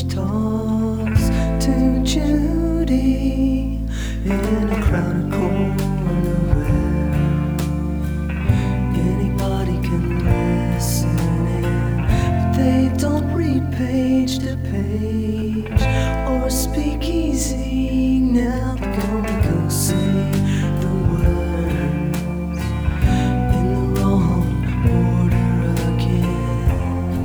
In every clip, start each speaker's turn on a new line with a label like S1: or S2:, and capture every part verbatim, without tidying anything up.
S1: she talks to Judy in a crowded corner where anybody can listen in, but they don't read page to page or speak easy. Now they're gonna go say the words in the wrong order again.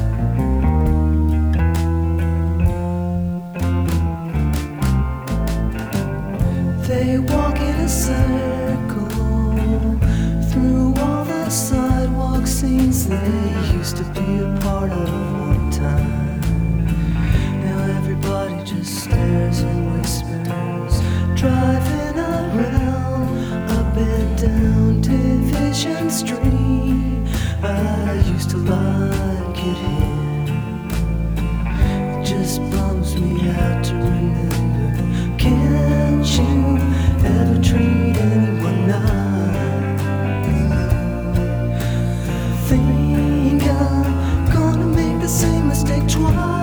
S1: They walk in a circle through all the sidewalk scenes they used to be a part of one time. Now everybody just stares and whispers, driving around up and down Division Street. I used to like it here. It just bums me out to remember. Can't you ever treat anyone nice? Think I'm gonna make the same mistake twice.